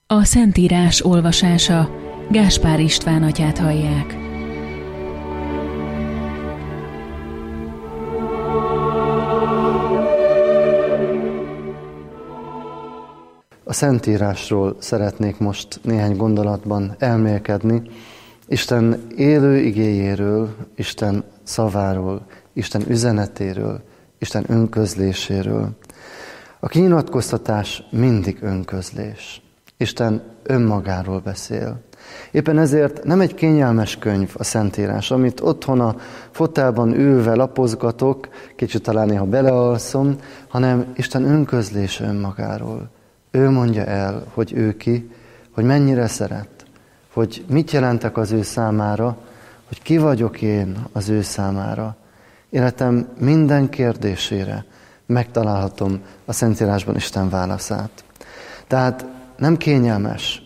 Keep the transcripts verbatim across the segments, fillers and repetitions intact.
A Szentírás olvasása. Gáspár István atyát hallják. A Szentírásról szeretnék most néhány gondolatban elmélkedni. Isten élő igéjéről, Isten szaváról, Isten üzenetéről, Isten önközléséről. A kinyilatkoztatás mindig önközlés. Isten önmagáról beszél. Éppen ezért nem egy kényelmes könyv a Szentírás, amit otthon a fotelban ülve lapozgatok, kicsit talán néha belealszom, hanem Isten önközlése önmagáról. Ő mondja el, hogy ő ki, hogy mennyire szeret, hogy mit jelentek az ő számára, hogy ki vagyok én az ő számára. Életem minden kérdésére megtalálhatom a Szentírásban Isten válaszát. Tehát nem kényelmes,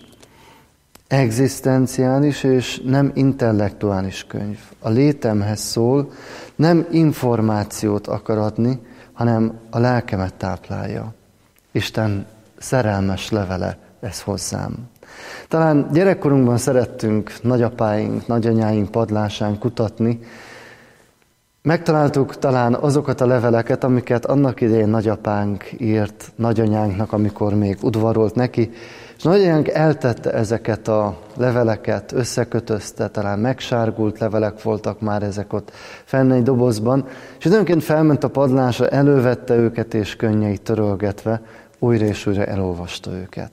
egzisztenciális és nem intellektuális könyv. A létemhez szól, nem információt akar adni, hanem a lelkemet táplálja. Isten szerelmes levele ez hozzám. Talán gyerekkorunkban szerettünk nagyapáink, nagyanyáink padlásán kutatni. Megtaláltuk talán azokat a leveleket, amiket annak idején nagyapánk írt nagyanyánknak, amikor még udvarolt neki, és nagyanyánk eltette ezeket a leveleket, összekötözte, talán megsárgult levelek voltak már ezek ott fenn egy dobozban, és időnként felment a padlásra, elővette őket, és könnyeit törölgetve újra és újra elolvasta őket.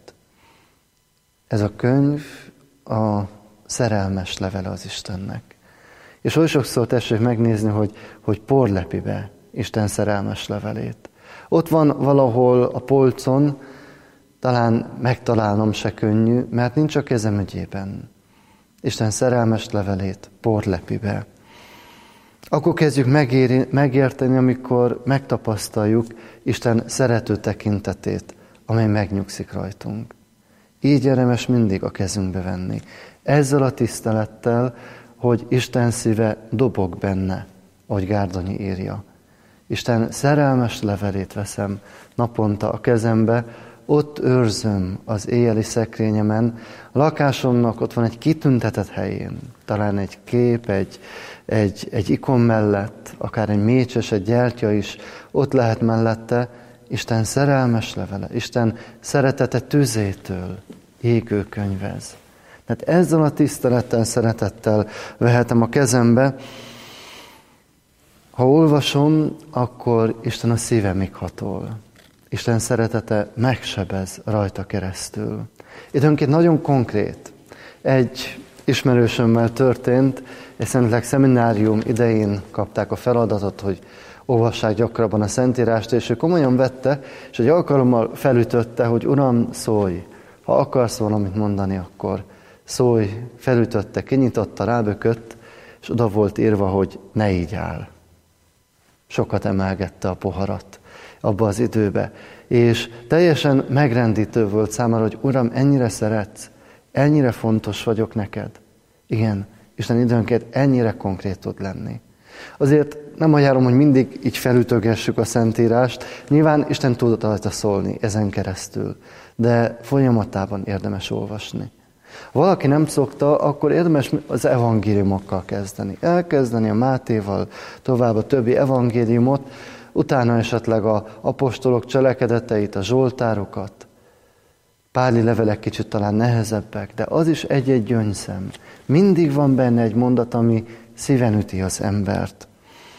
Ez a könyv a szerelmes levele az Istennek. És oly sokszor tessék megnézni, hogy, hogy porlepi be Isten szerelmes levelét. Ott van valahol a polcon, talán megtalálnom se könnyű, mert nincs a kezem ügyében. Isten szerelmes levelét porlepi be. Akkor kezdjük megéri, megérteni, amikor megtapasztaljuk Isten szerető tekintetét, amely megnyugszik rajtunk. Így érdemes mindig a kezünkbe venni. Ezzel a tisztelettel, hogy Isten szíve dobog benne, ahogy Gárdonyi írja. Isten szerelmes levelét veszem naponta a kezembe, ott őrzöm az éjjeli szekrényemen, a lakásomnak ott van egy kitüntetett helyén, talán egy kép, egy, egy, egy ikon mellett, akár egy mécses, egy gyertya is, ott lehet mellette Isten szerelmes levele, Isten szeretete tüzétől égő könyvez. Tehát ezzel a tisztelettel, szeretettel vehetem a kezembe. Ha olvasom, akkor Isten a szívemig hatol. Isten szeretete megsebez rajta keresztül. Időnként nagyon konkrét. Egy ismerősömmel történt, egy Szentlélek szeminárium idején kapták a feladatot, hogy olvassák gyakrabban a Szentírást, és ő komolyan vette, és egy alkalommal felütötte, hogy Uram, szólj, ha akarsz valamit mondani, akkor szólj, felütötte, kinyitotta, rábökött, és oda volt írva, hogy ne így áll. Sokat emelgette a poharat abba az időbe, és teljesen megrendítő volt számára, hogy Uram, ennyire szeretsz, ennyire fontos vagyok neked. Igen, Isten időnként ennyire konkrét tud lenni. Azért nem ajánlom, hogy mindig így felütögessük a Szentírást. Nyilván Isten tud rajta szólni ezen keresztül, de folyamatában érdemes olvasni. Ha valaki nem szokta, akkor érdemes az evangéliumokkal kezdeni. Elkezdeni a Mátéval, tovább a többi evangéliumot, utána esetleg az apostolok cselekedeteit, a zsoltárokat. Páli levelek kicsit talán nehezebbek, de az is egy-egy gyöngyszem. Mindig van benne egy mondat, ami szíven üti az embert.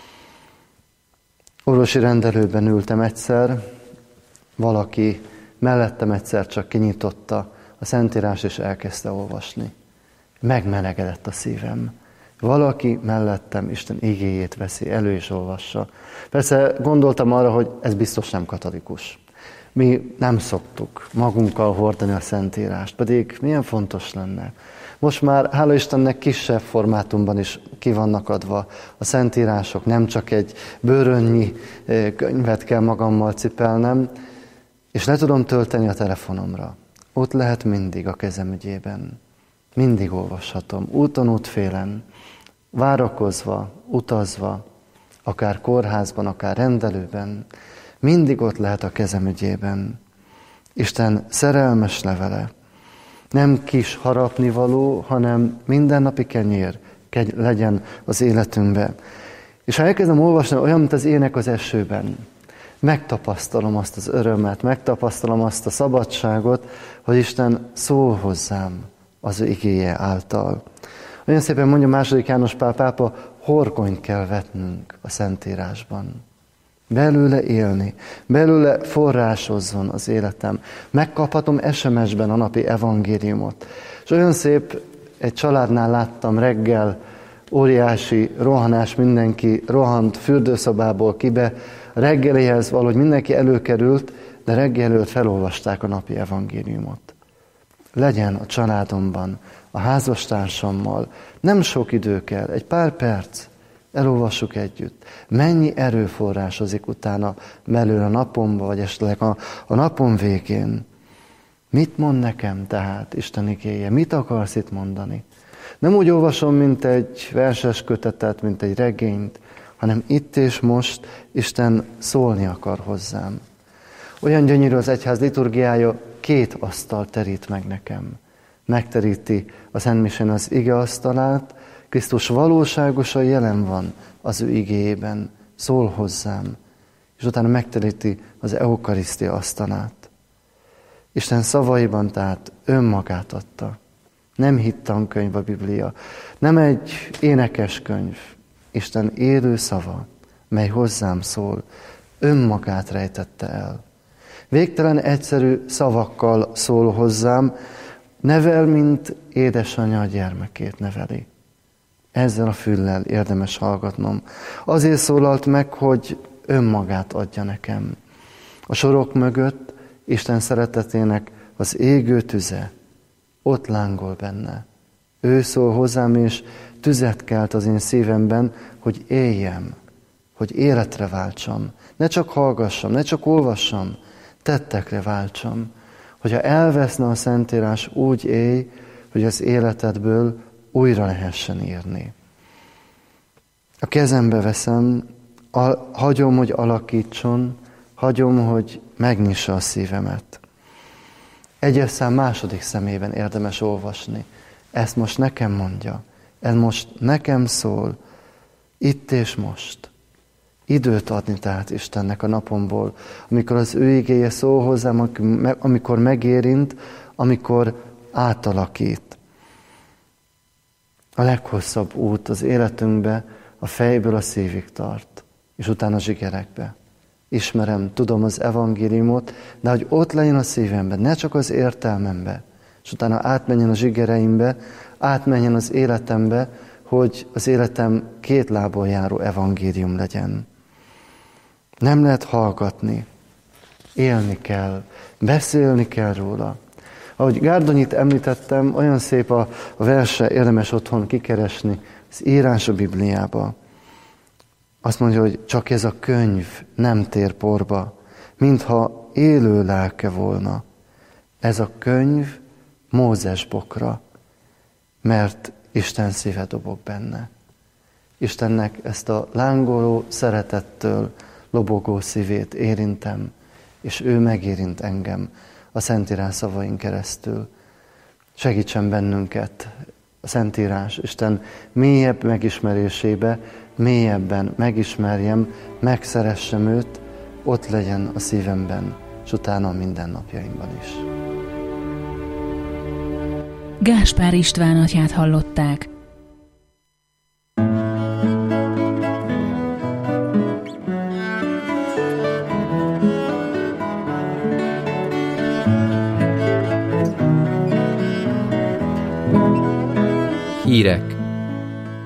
Orvosi rendelőben ültem egyszer, valaki mellettem egyszer csak kinyitotta a Szentírás, és elkezdte olvasni. Megmelegedett a szívem. Valaki mellettem Isten igéjét veszi elő és olvassa. Persze gondoltam arra, hogy ez biztos nem katolikus. Mi nem szoktuk magunkkal hordani a Szentírást, pedig milyen fontos lenne. Most már, hála Istennek, kisebb formátumban is ki vannak adva a Szentírások, nem csak egy bőrönnyi könyvet kell magammal cipelnem, és le tudom tölteni a telefonomra. Ott lehet mindig a kezem ügyében. Mindig olvashatom, úton, útfélen, várakozva, utazva, akár kórházban, akár rendelőben. Mindig ott lehet a kezem ügyében. Isten szerelmes levele. Nem kis harapnivaló, hanem mindennapi kenyér legyen az életünkben. És ha elkezdem olvasni, olyan, mint az ének az esőben, megtapasztalom azt az örömet, megtapasztalom azt a szabadságot, hogy Isten szól hozzám az ő igéje által. Olyan szépen mondja második János Pál pápa, horgonyt kell vetnünk a Szentírásban. Belőle élni, belőle forrásozzon az életem. Megkaphatom es em es-ben a napi evangéliumot. És olyan szép, egy családnál láttam reggel, óriási rohanás, mindenki rohant fürdőszobából kibe, reggelihez valahogy mindenki előkerült, de reggel előtt felolvasták a napi evangéliumot. Legyen a családomban, a házastársammal, nem sok idő kell, egy pár perc, elolvassuk együtt. Mennyi erőforrásozik utána belőle a napomba, vagy esetleg a, a napom végén. Mit mond nekem tehát Isten igéje? Mit akarsz itt mondani? Nem úgy olvasom, mint egy verses kötetet, mint egy regényt, hanem itt és most Isten szólni akar hozzám. Olyan gyönyörű az egyház liturgiája, két asztal terít meg nekem. Megteríti a Szentmisén az ige asztalát, Krisztus valóságosan jelen van az ő igéjében, szól hozzám, és utána megteríti az eukarisztia asztalát. Isten szavaiban tehát önmagát adta. Nem hittankönyv a Biblia, nem egy énekes könyv. Isten élő szava, mely hozzám szól, önmagát rejtette el. Végtelen egyszerű szavakkal szól hozzám, nevel, mint édesanyja a gyermekét neveli. Ezzel a füllel érdemes hallgatnom. Azért szólalt meg, hogy önmagát adja nekem. A sorok mögött Isten szeretetének az égő tüze ott lángol benne. Ő szól hozzám, és tüzet kelt az én szívemben, hogy éljem, hogy életre váltsam. Ne csak hallgassam, ne csak olvassam, tettekre váltsam. Hogyha elveszne a Szentírás, úgy élj, hogy az életedből újra lehessen írni. A kezembe veszem, hagyom, hogy alakítson, hagyom, hogy megnyissa a szívemet. Egyes szám második szemében érdemes olvasni. Ezt most nekem mondja, ez most nekem szól, itt és most. Időt adni tehát Istennek a napomból, amikor az ő igéje szól hozzám, amikor megérint, amikor átalakít. A leghosszabb út az életünkbe a fejből a szívig tart, és utána a zsigerekbe. Ismerem, tudom az evangéliumot, de hogy ott legyen a szívemben, ne csak az értelmembe, és utána átmenjen a zsigereimbe, átmenjen az életembe, hogy az életem két lábon járó evangélium legyen. Nem lehet hallgatni, élni kell, beszélni kell róla. Ahogy Gárdonyit említettem, olyan szép a, a verse, érdemes otthon kikeresni, az írás a Bibliába. Azt mondja, hogy csak ez a könyv nem tér porba, mintha élő lelke volna. Ez a könyv Mózes bokra, mert Isten szíve dobog benne. Istennek ezt a lángoló szeretettől lobogó szívét érintem, és ő megérint engem a Szentírás szavain keresztül. Segítsen bennünket a Szentírás Isten mélyebb megismerésébe, mélyebben megismerjem, megszeressem őt, ott legyen a szívemben, és utána a mindennapjaimban is. Gáspár István atyát hallották. Hírek.